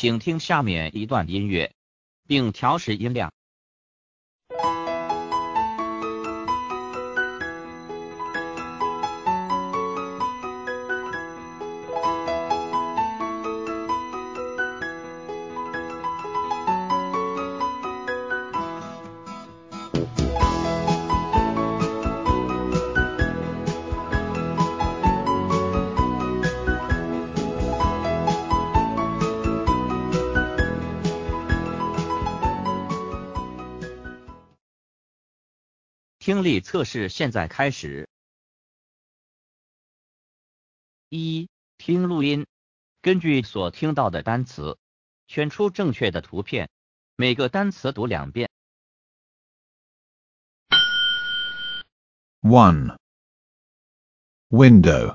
请听下面一段音乐，并调试音量。听力测试现在开始。1. 听录音，根据所听到的单词，选出正确的图片，每个单词读2遍。 1. Window.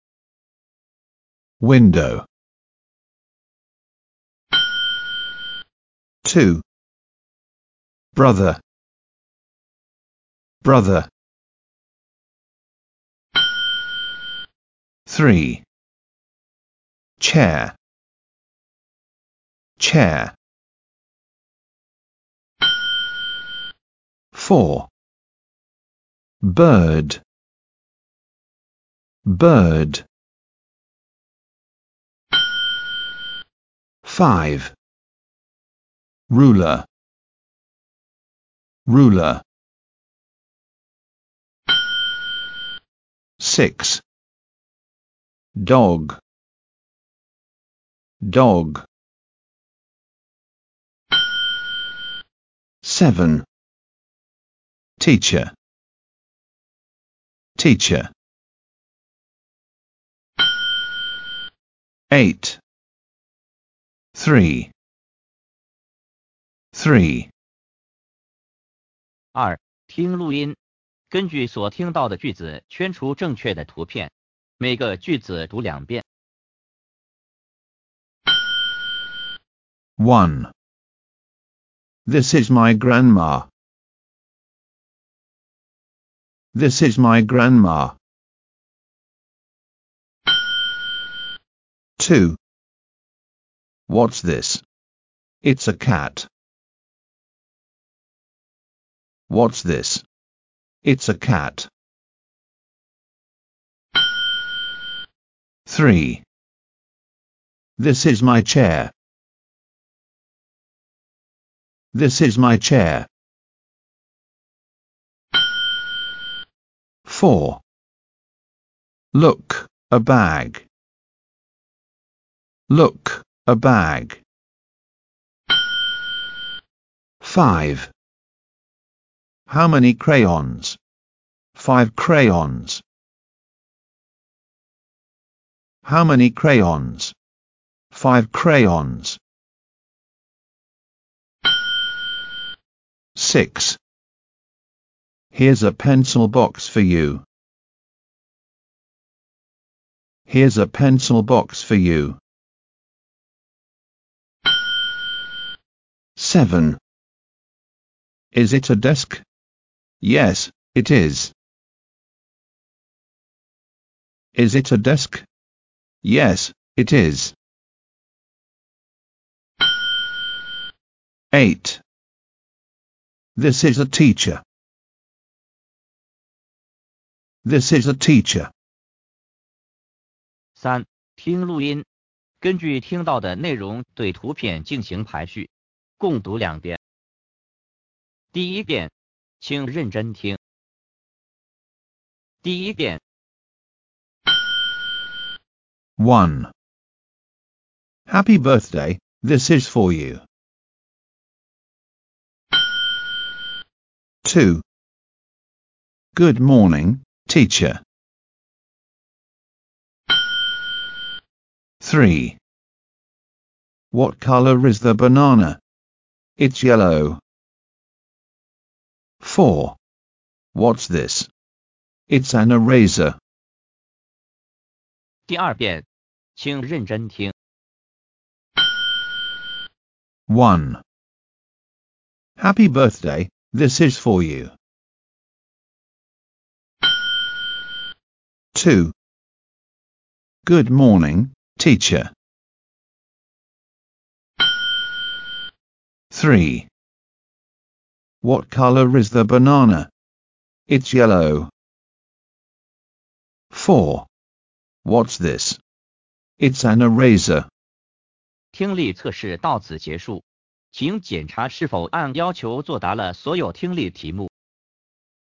Window. 2. Brother. Brother. 3. Chair. Chair. 4. Bird. Bird. 5. Ruler. Ruler. 6. Dog. Dog. 7. Teacher. Teacher. 8. 3. 3. 2. 听录音，根据所听到的句子圈出正确的图片，每个句子读2遍。 1. This is my grandma. This is my grandma. 2. What's this? It's a cat. What's this? It's a cat. 3. This is my chair. This is my chair. 4. Look, a bag. Look, a bag. 5. How many crayons? 5 crayons. How many crayons? 5 crayons. 6. Here's a pencil box for you. Here's a pencil box for you. 7. Is it a desk? Yes, it is. Is it a desk? Yes, it is. 8. This is a teacher. This is a teacher. 3. 听录音，根据听到的内容对图片进行排序，共读2遍。第1遍，请认真听。第1遍。 1. Happy birthday, this is for you. 2. Good morning, teacher. 3. What color is the banana? It's yellow. 4. What's this? It's an eraser. 第2遍，请认真听。 1. Happy birthday, this is for you. 2. Good morning, teacher. 3. What color is the banana? It's yellow. 4. What's this? It's an eraser. 听力测试到此结束，请检查是否按要求作答了所有听力题目。